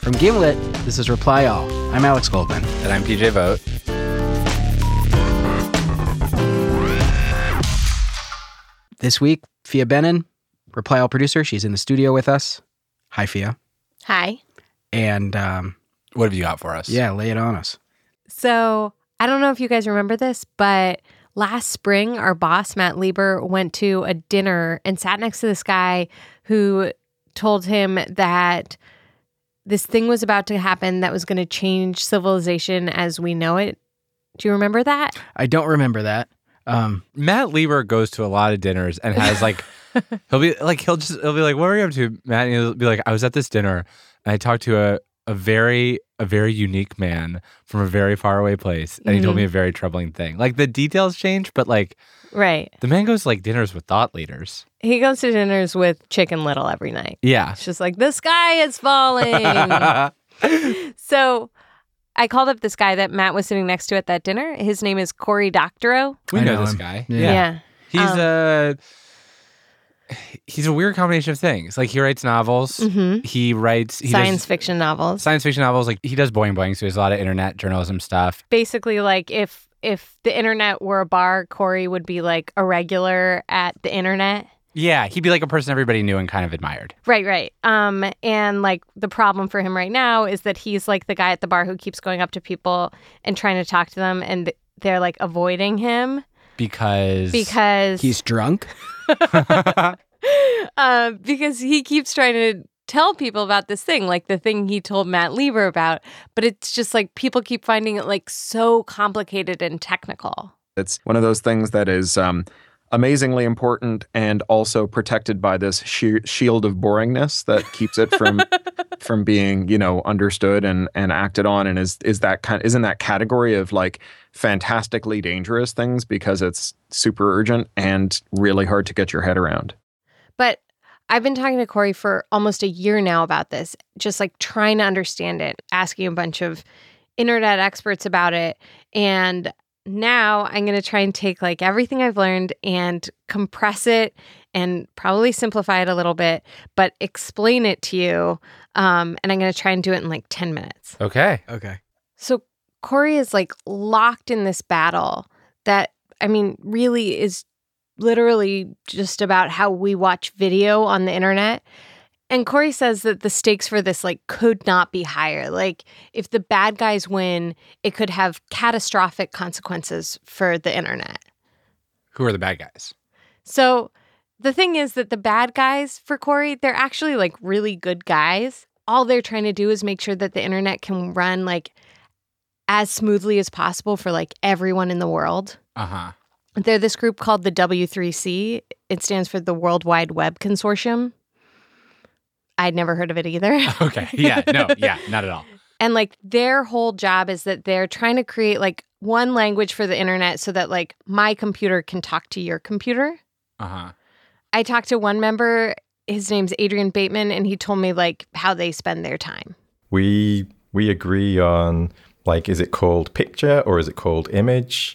From Gimlet, this is Reply All. I'm Alex Goldman. And I'm PJ Vogt. This week, Fia Benin, Reply All producer. She's in the studio with us. Hi, Fia. Hi. And what have you got for us? Yeah, lay it on us. So I don't know if you guys remember this, but last spring, our boss, Matt Lieber, went to a dinner and sat next to this guy who told him that this thing was about to happen that was going to change civilization as we know it. Do you remember that? I don't remember that. Matt Lieber goes to a lot of dinners and has he'll be like, what were you up to, Matt? And he'll be like, I was at this dinner and I talked to a very unique man from a very far away place, and he told me a very troubling thing. Like, the details change, but right. The man goes to dinners with thought leaders. He goes to dinners with Chicken Little every night. Yeah. It's just like, the sky is falling. So I called up this guy that Matt was sitting next to at that dinner. His name is Cory Doctorow. We I know know this him. guy. Yeah. He's a weird combination of things. Like, he writes novels. Mm-hmm. He writes Science fiction novels. Science fiction novels. Like, he does boing, so there's a lot of internet journalism stuff. Basically, like, if the internet were a bar, Cory would be like a regular at the internet. Yeah, he'd be like a person everybody knew and kind of admired. Right. And like, the problem for him right now is that he's like the guy at the bar who keeps going up to people and trying to talk to them, and they're like avoiding him because he's drunk. Because he keeps trying to tell people about this thing, like the thing he told Matt Lieber about, but it's just like people keep finding it like so complicated and technical. It's one of those things that is amazingly important and also protected by this shield of boringness that keeps it from being, understood and acted on, and is in that category of like fantastically dangerous things because it's super urgent and really hard to get your head around. But I've been talking to Cory for almost a year now about this, just like trying to understand it, asking a bunch of internet experts about it. And now I'm going to try and take like everything I've learned and compress it and probably simplify it a little bit, but explain it to you. And I'm going to try and do it in like 10 minutes. Okay. So Cory is like locked in this battle that, really is literally just about how we watch video on the internet. And Cory says that the stakes for this like could not be higher. Like, if the bad guys win, it could have catastrophic consequences for the internet. Who are the bad guys? So the thing is that the bad guys for Cory, they're actually like really good guys. All they're trying to do is make sure that the internet can run like as smoothly as possible for like everyone in the world. Uh-huh. They're this group called the W3C. It stands for the World Wide Web Consortium. I'd never heard of it either. Okay. Yeah. No. Yeah. Not at all. And like, their whole job is that they're trying to create like one language for the internet so that like my computer can talk to your computer. Uh-huh. I talked to one member. His name's Adrian Bateman, and he told me like how they spend their time. We agree on like, is it called picture or is it called image?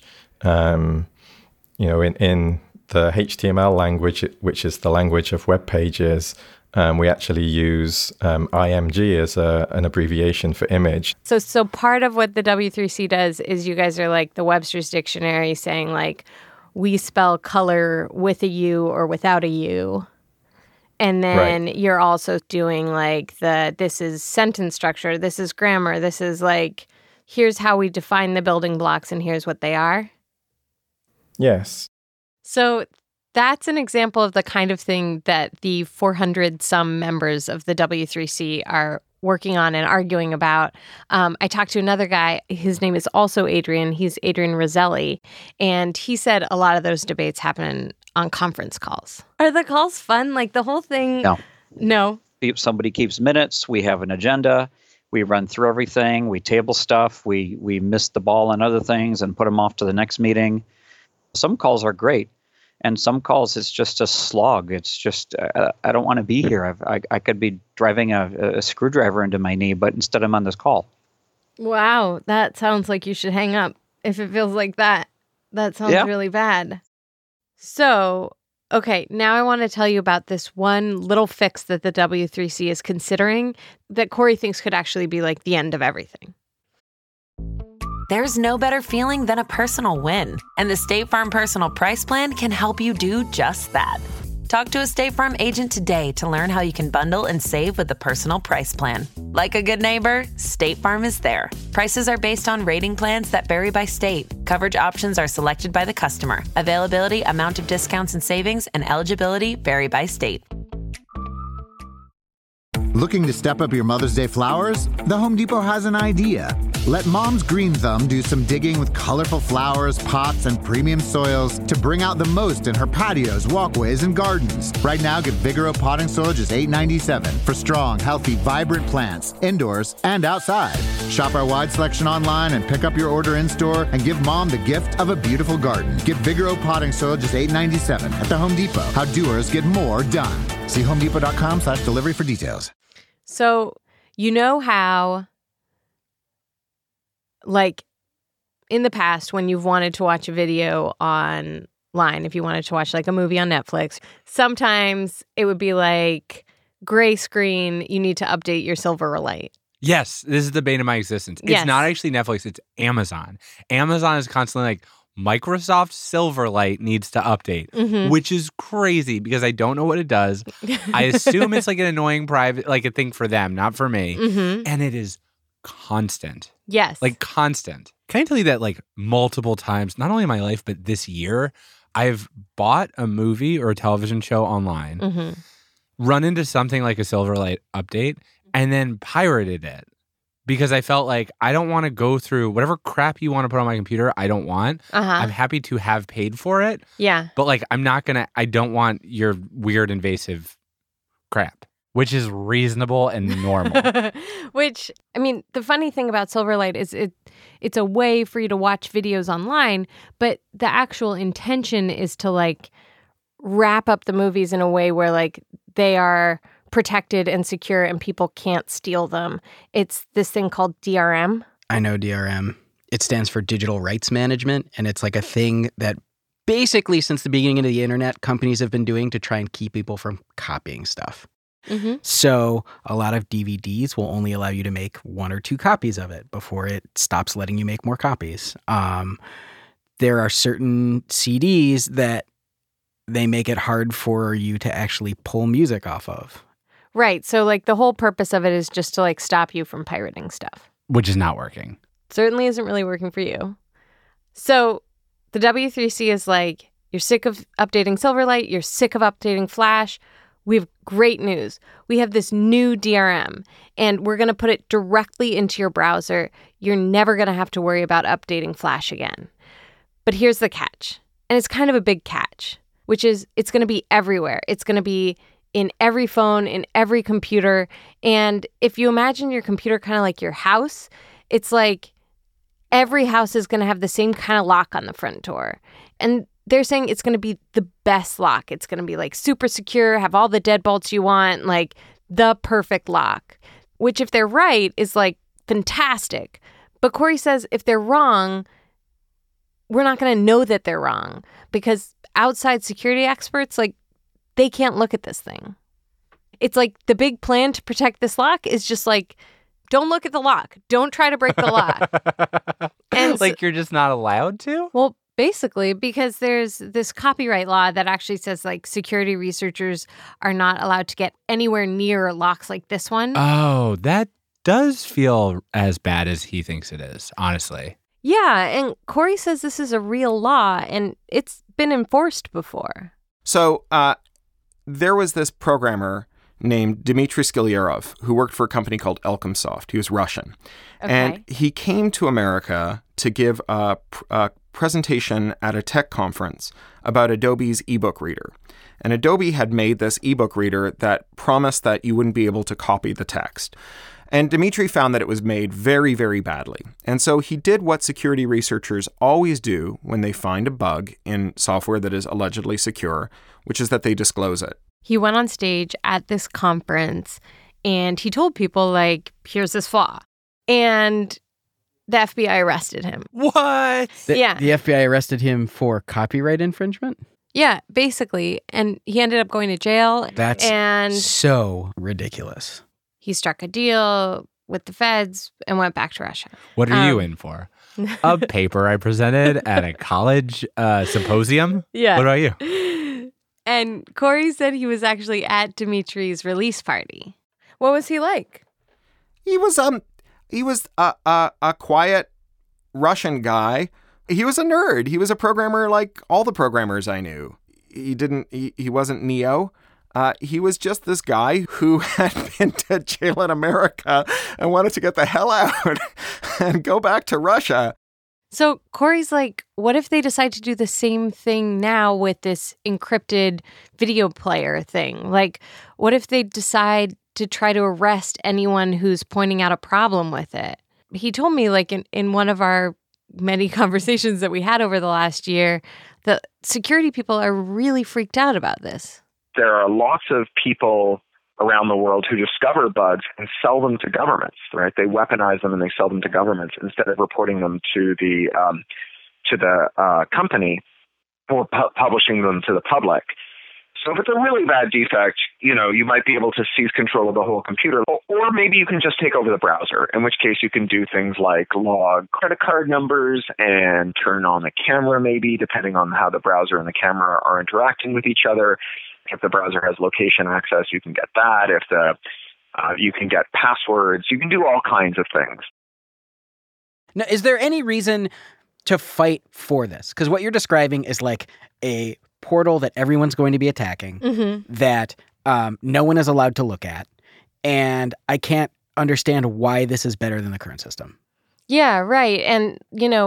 In the HTML language, which is the language of web pages, we actually use IMG as an abbreviation for image. So part of what the W3C does is you guys are like the Webster's Dictionary saying like, we spell color with a U or without a U. And then You're also doing like this is sentence structure, this is grammar, this is like, here's how we define the building blocks and here's what they are. Yes. So that's an example of the kind of thing that the 400-some members of the W3C are working on and arguing about. I talked to another guy. His name is also Adrian. He's Adrian Roselli. And he said a lot of those debates happen on conference calls. Are the calls fun? Like, the whole thing? No. Somebody keeps minutes. We have an agenda. We run through everything. We table stuff. We miss the ball on other things and put them off to the next meeting. Some calls are great. And some calls, it's just a slog. It's just, I don't want to be here. I could be driving a screwdriver into my knee, but instead I'm on this call. Wow, that sounds like you should hang up if it feels like that. That sounds really bad. So, Okay, now I want to tell you about this one little fix that the W3C is considering that Corey thinks could actually be like the end of everything. There's no better feeling than a personal win, and the State Farm Personal Price Plan can help you do just that. Talk to a State Farm agent today to learn how you can bundle and save with the Personal Price Plan. Like a good neighbor, State Farm is there. Prices are based on rating plans that vary by state. Coverage options are selected by the customer. Availability, amount of discounts and savings, and eligibility vary by state. Looking to step up your Mother's Day flowers? The Home Depot has an idea. Let Mom's Green Thumb do some digging with colorful flowers, pots, and premium soils to bring out the most in her patios, walkways, and gardens. Right now, get Vigoro potting soil just $8.97 for strong, healthy, vibrant plants, indoors and outside. Shop our wide selection online and pick up your order in-store and give Mom the gift of a beautiful garden. Get Vigoro potting soil just $8.97 at the Home Depot. How doers get more done. See homedepot.com/delivery for details. So, you know how, like, in the past, when you've wanted to watch a video online, if you wanted to watch, like, a movie on Netflix, sometimes it would be like, gray screen, you need to update your Silverlight. Yes, this is the bane of my existence. It's Yes. not actually Netflix, it's Amazon. Amazon is constantly like, Microsoft Silverlight needs to update, which is crazy because I don't know what it does. I assume it's like an annoying private, like a thing for them, not for me. And it is constant. Yes. Like constant. Can I tell you that like multiple times, not only in my life, but this year, I've bought a movie or a television show online, run into something like a Silverlight update, and then pirated it. Because I felt like I don't want to go through whatever crap you want to put on my computer. I don't want. I'm happy to have paid for it. Yeah. But like, I don't want your weird invasive crap, which is reasonable and normal. Which, I mean, the funny thing about Silverlight is it's a way for you to watch videos online, but the actual intention is to like wrap up the movies in a way where like they are protected and secure and people can't steal them. It's this thing called DRM. I know DRM. It stands for Digital Rights Management, and it's like a thing that basically since the beginning of the internet, companies have been doing to try and keep people from copying stuff. So a lot of DVDs will only allow you to make 1 or 2 copies of it before it stops letting you make more copies. There are certain CDs that they make it hard for you to actually pull music off of. Right. So like the whole purpose of it is just to like stop you from pirating stuff. Which is not working. Certainly isn't really working for you. So the W3C is like, you're sick of updating Silverlight, you're sick of updating Flash. We have great news. We have this new DRM, and we're going to put it directly into your browser. You're never going to have to worry about updating Flash again. But here's the catch, and it's kind of a big catch, which is it's going to be everywhere. It's going to be in every phone, in every computer. And if you imagine your computer kind of like your house, it's like every house is going to have the same kind of lock on the front door. And they're saying it's going to be the best lock. It's going to be like super secure, have all the deadbolts you want, like the perfect lock, which if they're right is like fantastic. But Corey says if they're wrong, we're not going to know that they're wrong because outside security experts, like they can't look at this thing. It's like the big plan to protect this lock is just like, don't look at the lock. Don't try to break the lock. And like you're just not allowed to? Well, basically, because there's this copyright law that actually says like security researchers are not allowed to get anywhere near locks like this one. Oh, that does feel as bad as he thinks it is, honestly. Yeah, and Corey says this is a real law and it's been enforced before. So there was this programmer named Dmitry Skilyarov who worked for a company called Elcomsoft. He was Russian. Okay. And he came to America to give a presentation at a tech conference about Adobe's ebook reader. And Adobe had made this ebook reader that promised that you wouldn't be able to copy the text. And Dmitry found that it was made very, very badly. And so he did what security researchers always do when they find a bug in software that is allegedly secure, which is that they disclose it. He went on stage at this conference and he told people, like, here's this flaw. And the FBI arrested him. What? Yeah. The FBI arrested him for copyright infringement? Yeah, basically. And he ended up going to jail. That's so ridiculous. He struck a deal with the feds and went back to Russia. What are you in for? A paper I presented at a college symposium? Yeah. What about you? And Corey said he was actually at Dmitri's release party. What was he like? He was a quiet Russian guy. He was a nerd. He was a programmer like all the programmers I knew. He wasn't Neo. He was just this guy who had been to jail in America and wanted to get the hell out and go back to Russia. So Corey's like, what if they decide to do the same thing now with this encrypted video player thing? Like, what if they decide to try to arrest anyone who's pointing out a problem with it? He told me, like, in one of our many conversations that we had over the last year, the security people are really freaked out about this. There are lots of people around the world who discover bugs and sell them to governments, right? They weaponize them and they sell them to governments instead of reporting them to the company or publishing them to the public. So if it's a really bad defect, you might be able to seize control of the whole computer. Or maybe you can just take over the browser, in which case you can do things like log credit card numbers and turn on the camera, maybe, depending on how the browser and the camera are interacting with each other. If the browser has location access, you can get that. If you can get passwords, you can do all kinds of things. Now, is there any reason to fight for this? Because what you're describing is like a portal that everyone's going to be attacking, that no one is allowed to look at, and I can't understand why this is better than the current system. Yeah, right. And,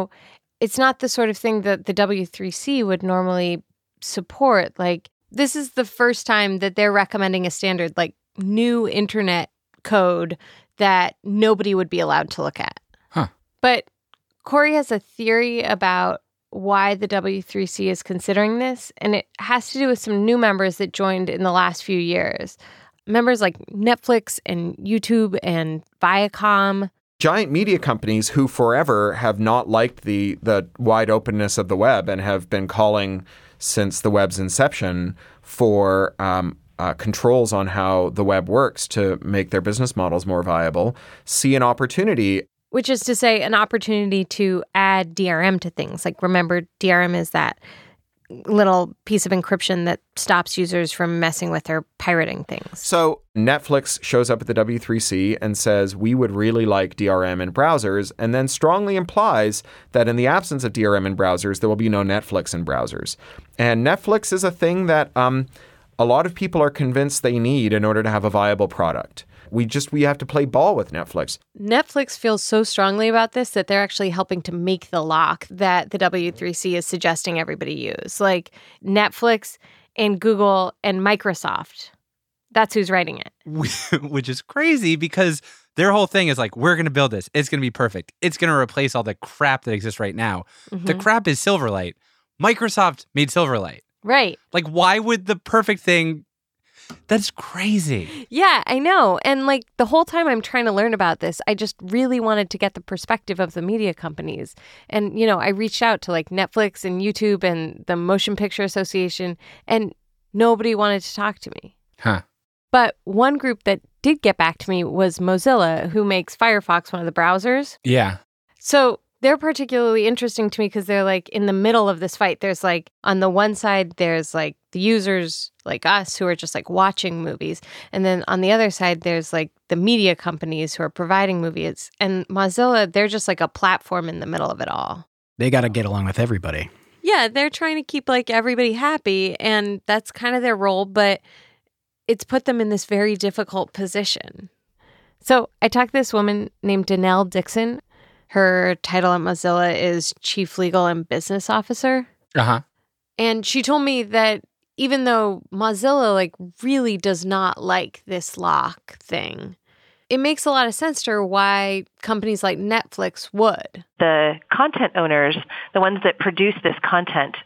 it's not the sort of thing that the W3C would normally support. Like, this is the first time that they're recommending a standard, like new internet code that nobody would be allowed to look at. Huh. But Corey has a theory about why the W3C is considering this, and it has to do with some new members that joined in the last few years. Members like Netflix and YouTube and Viacom. Giant media companies who forever have not liked the wide openness of the web and have been calling since the web's inception for controls on how the web works to make their business models more viable, see an opportunity. Which is to say, an opportunity to add DRM to things. Like, remember, DRM is that little piece of encryption that stops users from messing with or pirating things. So Netflix shows up at the W3C and says, we would really like DRM in browsers, and then strongly implies that in the absence of DRM in browsers, there will be no Netflix in browsers. And Netflix is a thing that a lot of people are convinced they need in order to have a viable product. We have to play ball with Netflix. Netflix feels so strongly about this that they're actually helping to make the lock that the W3C is suggesting everybody use. Like Netflix and Google and Microsoft. That's who's writing it. Which is crazy because their whole thing is like, we're going to build this. It's going to be perfect. It's going to replace all the crap that exists right now. The crap is Silverlight. Microsoft made Silverlight. Right. Like, why would the perfect thing... That's crazy. Yeah, I know. And like the whole time I'm trying to learn about this, I just really wanted to get the perspective of the media companies. And, I reached out to like Netflix and YouTube and the Motion Picture Association, and nobody wanted to talk to me. Huh. But one group that did get back to me was Mozilla, who makes Firefox one of the browsers. Yeah. So they're particularly interesting to me because they're like in the middle of this fight. There's like on the one side, there's like the users like us who are just like watching movies. And then on the other side, there's like the media companies who are providing movies. And Mozilla, they're just like a platform in the middle of it all. They got to get along with everybody. Yeah, they're trying to keep like everybody happy. And that's kind of their role. But it's put them in this very difficult position. So I talked to this woman named Danelle Dixon. Her title at Mozilla is Chief Legal and Business Officer. Uh-huh. And she told me that even though Mozilla like really does not like this lock thing, it makes a lot of sense to her why companies like Netflix would. The content owners, the ones that produce this content,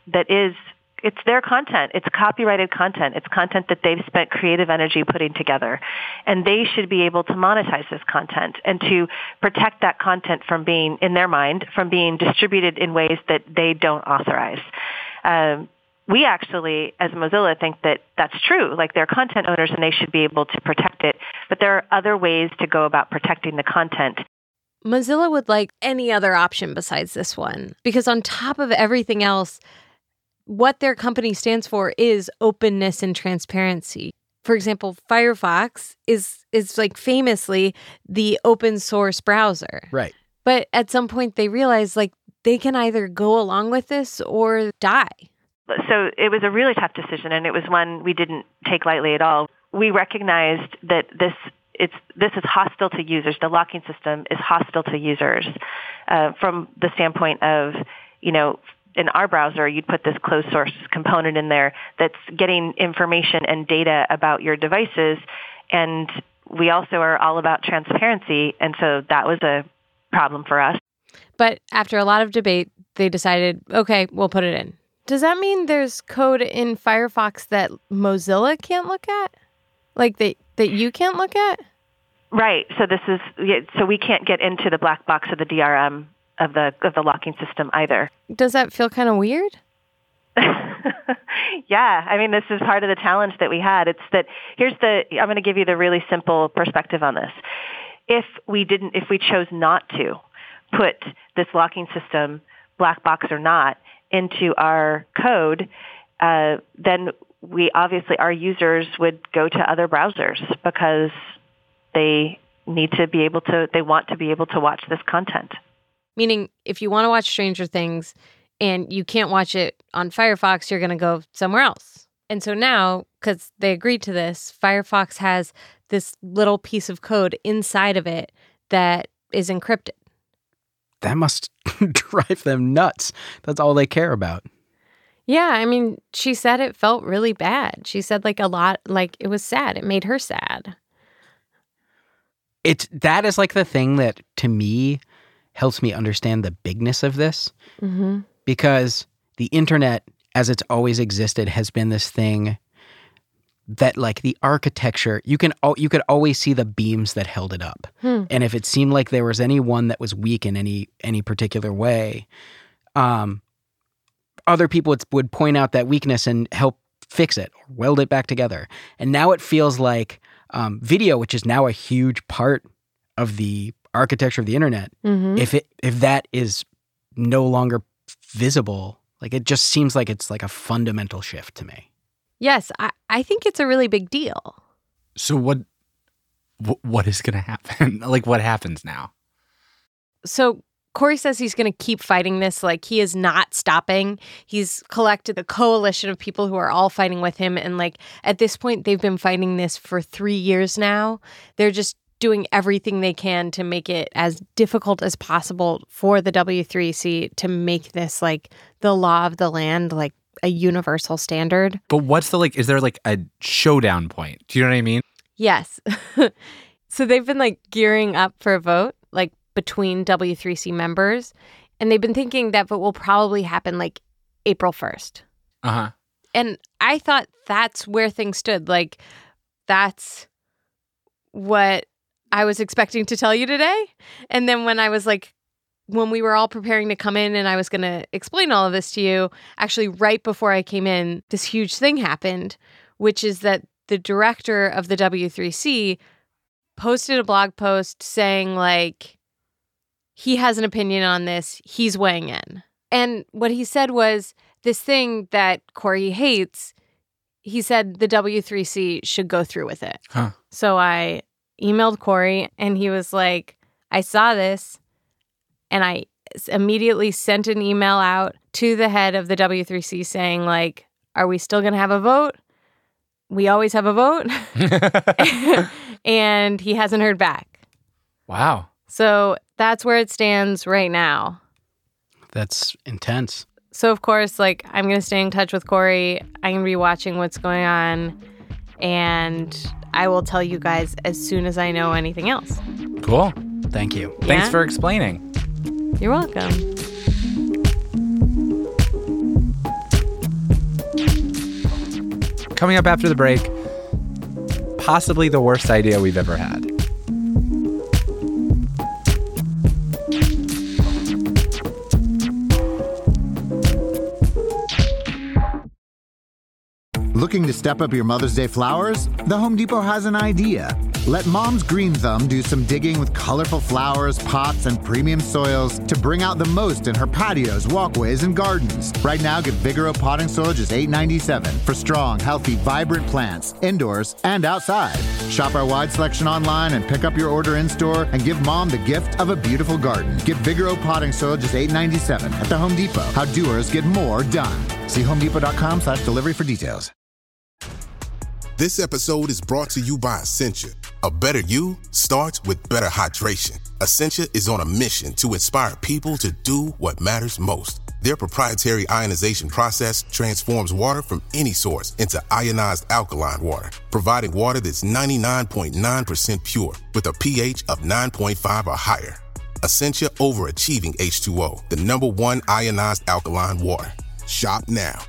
it's their content. It's copyrighted content. It's content that they've spent creative energy putting together. And they should be able to monetize this content and to protect that content from being, in their mind, from being distributed in ways that they don't authorize. we actually, as Mozilla, think that that's true. Like, they're content owners and they should be able to protect it. But there are other ways to go about protecting the content. Mozilla would like any other option besides this one, because on top of everything else, what their company stands for is openness and transparency. For example, Firefox is like famously the open source browser. Right. But at some point they realized like they can either go along with this or die. So it was a really tough decision, and it was one we didn't take lightly at all. We recognized that this is hostile to users. The locking system is hostile to users from the standpoint of, in our browser, you'd put this closed source component in there that's getting information and data about your devices. And we also are all about transparency. And so that was a problem for us. But after a lot of debate, they decided, okay, we'll put it in. Does that mean there's code in Firefox that Mozilla can't look at? Like that you can't look at? Right. So we can't get into the black box of the DRM of the locking system either. Does that feel kind of weird? Yeah. I mean, this is part of the challenge that we had. It's that I'm going to give you the really simple perspective on this. If we chose not to put this locking system, black box or not, into our code, then our users would go to other browsers because they want to be able to watch this content. Meaning, if you want to watch Stranger Things and you can't watch it on Firefox, you're going to go somewhere else. And so now, because they agreed to this, Firefox has this little piece of code inside of it that is encrypted. That must drive them nuts. That's all they care about. Yeah, I mean, she said it felt really bad. She said like a lot, like it was sad. It made her sad. That is like the thing that, to me, helps me understand the bigness of this. Mm-hmm. Because the internet, as it's always existed, has been this thing that, like, the architecture, you could always see the beams that held it up. And if it seemed like there was any one that was weak in any particular way, other people would point out that weakness and help fix it or weld it back together. And now it feels like video, which is now a huge part of the architecture of the internet, if that is no longer visible, like, it just seems like it's like a fundamental shift to me. Yes, I think it's a really big deal. So what is going to happen? Like, what happens now? So Corey says he's going to keep fighting this. Like, he is not stopping. He's collected a coalition of people who are all fighting with him. And like, at this point, they've been fighting this for 3 years now. They're just doing everything they can to make it as difficult as possible for the W3C to make this like the law of the land, like a universal standard. But what's is there like a showdown point? Do you know what I mean? Yes. So they've been like gearing up for a vote, like between W3C members. And they've been thinking that vote will probably happen like April 1st. Uh-huh. And I thought that's where things stood. Like, that's what I was expecting to tell you today. And then when we were all preparing to come in and I was going to explain all of this to you, actually right before I came in, this huge thing happened, which is that the director of the W3C posted a blog post saying like, he has an opinion on this, he's weighing in. And what he said was this thing that Corey hates, he said the W3C should go through with it. Huh. So I emailed Corey and he was like, I saw this and I immediately sent an email out to the head of the W3C saying like, are we still going to have a vote? We always have a vote. And he hasn't heard back. Wow. So that's where it stands right now. That's intense. So, of course, like, I'm going to stay in touch with Corey. I'm going to be watching what's going on. And I will tell you guys as soon as I know anything else. Cool. Thank you. Yeah? Thanks for explaining. You're welcome. Coming up after the break, possibly the worst idea we've ever had. Looking to step up your Mother's Day flowers? The Home Depot has an idea. Let Mom's Green Thumb do some digging with colorful flowers, pots, and premium soils to bring out the most in her patios, walkways, and gardens. Right now, get Vigoro potting soil just $8.97 for strong, healthy, vibrant plants, indoors and outside. Shop our wide selection online and pick up your order in-store and give Mom the gift of a beautiful garden. Get Vigoro potting soil just $8.97 at the Home Depot. How doers get more done. See homedepot.com/delivery for details. This episode is brought to you by Essentia. A better you starts with better hydration. Essentia is on a mission to inspire people to do what matters most. Their proprietary ionization process transforms water from any source into ionized alkaline water, providing water that's 99.9% pure with a pH of 9.5 or higher. Essentia overachieving H2O, the #1 ionized alkaline water. Shop now.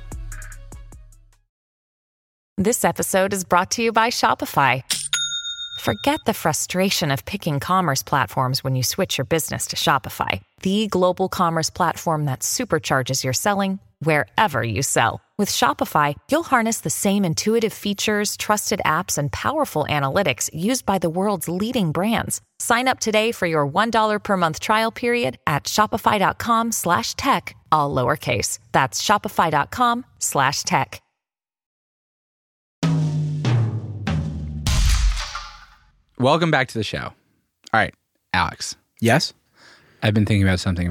This episode is brought to you by Shopify. Forget the frustration of picking commerce platforms when you switch your business to Shopify, the global commerce platform that supercharges your selling wherever you sell. With Shopify, you'll harness the same intuitive features, trusted apps, and powerful analytics used by the world's leading brands. Sign up today for your $1 per month trial period at shopify.com/tech, all lowercase. That's shopify.com/tech. Welcome back to the show. All right, Alex. Yes? I've been thinking about something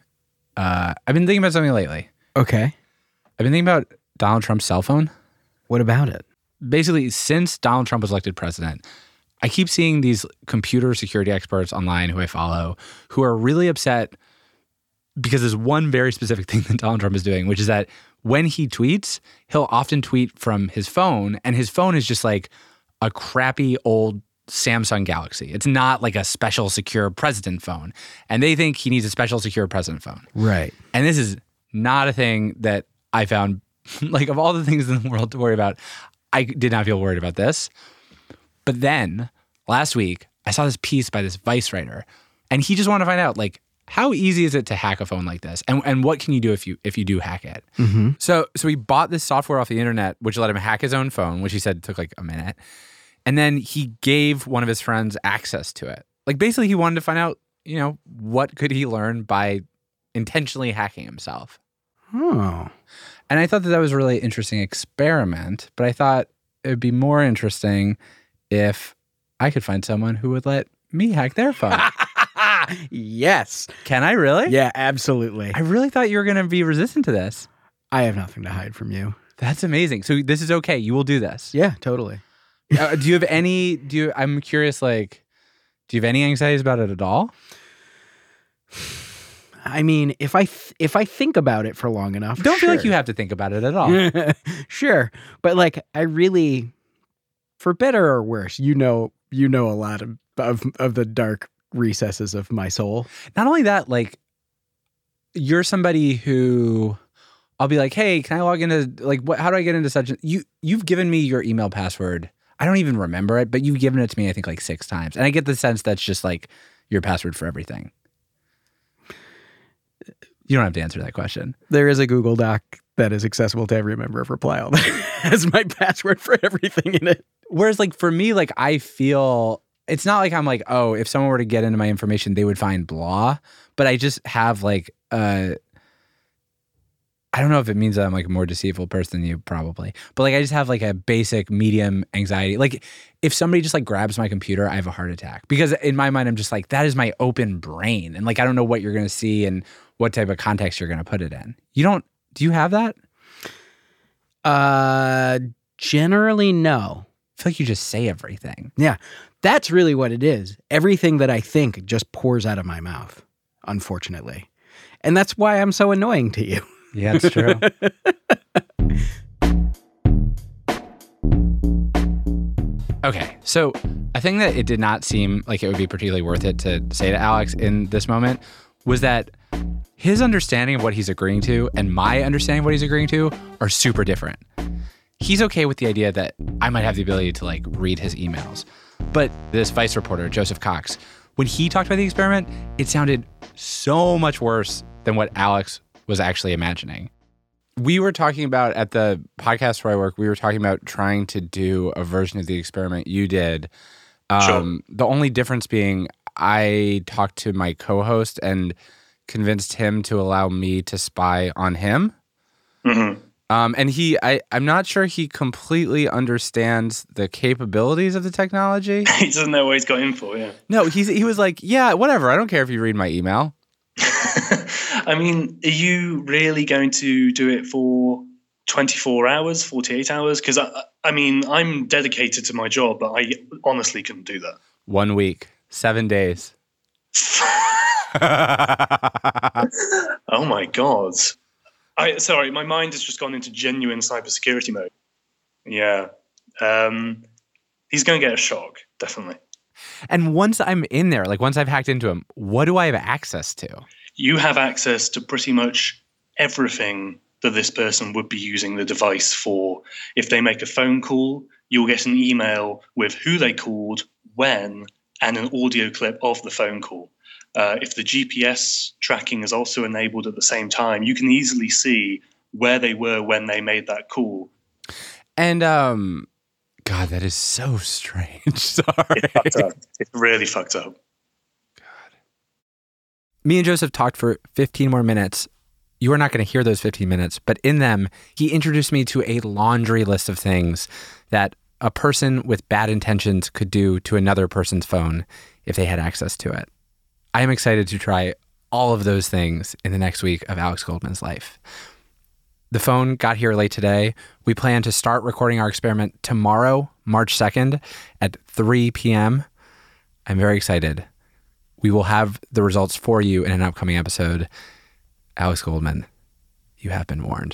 lately. Okay. I've been thinking about Donald Trump's cell phone. What about it? Basically, since Donald Trump was elected president, I keep seeing these computer security experts online who I follow who are really upset because there's one very specific thing that Donald Trump is doing, which is that when he tweets, he'll often tweet from his phone, and his phone is just like a crappy old Samsung Galaxy. It's not like a special secure president phone. And they think he needs a special secure president phone. Right. And this is not a thing that I found, like of all the things in the world to worry about, I did not feel worried about this. But then last week, I saw this piece by this Vice writer, and he just wanted to find out, like, how easy is it to hack a phone like this? And what can you do if you do hack it? Mm-hmm. So he bought this software off the internet, which let him hack his own phone, which he said took like a minute. And then he gave one of his friends access to it. Like basically he wanted to find out, what could he learn by intentionally hacking himself. Oh. And I thought that was a really interesting experiment, but I thought it would be more interesting if I could find someone who would let me hack their phone. Yes. Can I really? Yeah, absolutely. I really thought you were going to be resistant to this. I have nothing to hide from you. That's amazing. So this is okay. You will do this. Yeah, totally. I'm curious, like, do you have any anxieties about it at all? I mean, if I think about it for long enough, don't feel like you have to think about it at all. Sure. But like, I really, for better or worse, you know a lot of the dark recesses of my soul. Not only that, like, you're somebody who I'll be like, hey, can I log into, like, how do I get into such you've given me your email password. I don't even remember it, but you've given it to me, I think, like 6 times. And I get the sense that's just like your password for everything. You don't have to answer that question. There is a Google Doc that is accessible to every member of Reply All that has my password for everything in it. Whereas, like, for me, like, I feel it's not like I'm like, oh, if someone were to get into my information, they would find blah. But I just have like I don't know if it means that I'm like a more deceitful person than you, probably. But like I just have like a basic medium anxiety. Like if somebody just like grabs my computer, I have a heart attack. Because in my mind, I'm just like, that is my open brain. And like I don't know what you're going to see and what type of context you're going to put it in. Do you have that? Generally, no. I feel like you just say everything. Yeah. That's really what it is. Everything that I think just pours out of my mouth, unfortunately. And that's why I'm so annoying to you. Yeah, it's true. Okay, so a thing that it did not seem like it would be particularly worth it to say to Alex in this moment was that his understanding of what he's agreeing to and my understanding of what he's agreeing to are super different. He's okay with the idea that I might have the ability to like read his emails. But this Vice reporter, Joseph Cox, when he talked about the experiment, it sounded so much worse than what Alex was actually imagining. We were talking about at the podcast where I work, we were talking about trying to do a version of the experiment you did. Sure. The only difference being I talked to my co-host and convinced him to allow me to spy on him. Mm-hmm. And I'm not sure he completely understands the capabilities of the technology. He doesn't know what he's got in for, yeah. No, he was like, yeah, whatever. I don't care if you read my email. I mean, are you really going to do it for 24 hours, 48 hours? Because, I mean, I'm dedicated to my job, but I honestly couldn't do that. 1 week, 7 days. Oh, my God. Sorry, my mind has just gone into genuine cybersecurity mode. Yeah. He's going to get a shock, definitely. And once I'm in there, like once I've hacked into him, what do I have access to? You have access to pretty much everything that this person would be using the device for. If they make a phone call, you'll get an email with who they called, when, and an audio clip of the phone call. If the GPS tracking is also enabled at the same time, you can easily see where they were when they made that call. And, God, that is so strange. Sorry. It's fucked up. It's really fucked up. God. Me and Joseph talked for 15 more minutes. You are not going to hear those 15 minutes, but in them, he introduced me to a laundry list of things that a person with bad intentions could do to another person's phone if they had access to it. I am excited to try all of those things in the next week of Alex Goldman's life. The phone got here late today. We plan to start recording our experiment tomorrow, March 2nd at 3 p.m. I'm very excited. We will have the results for you in an upcoming episode. Alex Goldman, you have been warned.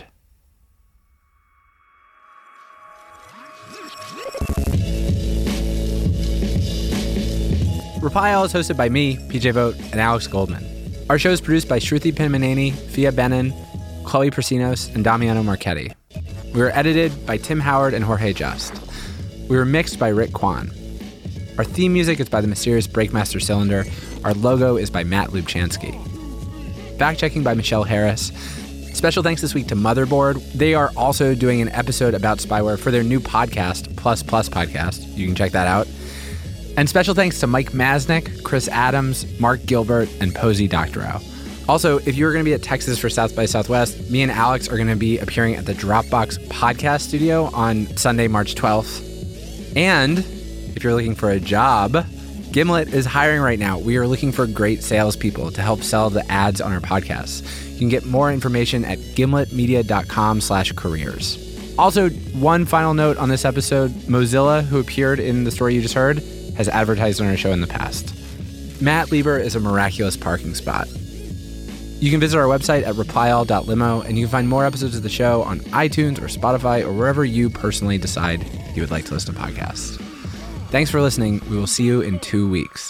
Reply All is hosted by me, PJ Vogt, and Alex Goldman. Our show is produced by Shruti Pinmaneni, Fia Benin, Chloe Prasinos, and Damiano Marchetti. We were edited by Tim Howard and Jorge Just. We were mixed by Rick Kwan. Our theme music is by the mysterious Breakmaster Cylinder. Our logo is by Matt Lubchansky. Fact-checking by Michelle Harris. Special thanks this week to Motherboard. They are also doing an episode about spyware for their new podcast, Plus Plus Podcast. You can check that out. And special thanks to Mike Masnick, Chris Adams, Mark Gilbert, and Posey Doctorow. Also, if you're going to be at Texas for South by Southwest, me and Alex are going to be appearing at the Dropbox Podcast Studio on Sunday, March 12th. And if you're looking for a job, Gimlet is hiring right now. We are looking for great salespeople to help sell the ads on our podcasts. You can get more information at gimletmedia.com/careers. Also, one final note on this episode, Mozilla, who appeared in the story you just heard, has advertised on our show in the past. Matt Lieber is a miraculous parking spot. You can visit our website at replyall.limo, and you can find more episodes of the show on iTunes or Spotify or wherever you personally decide you would like to listen to podcasts. Thanks for listening. We will see you in 2 weeks.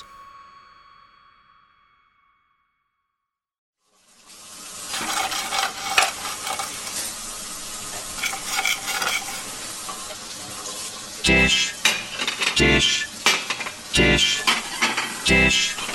Dish, dish, dish, dish.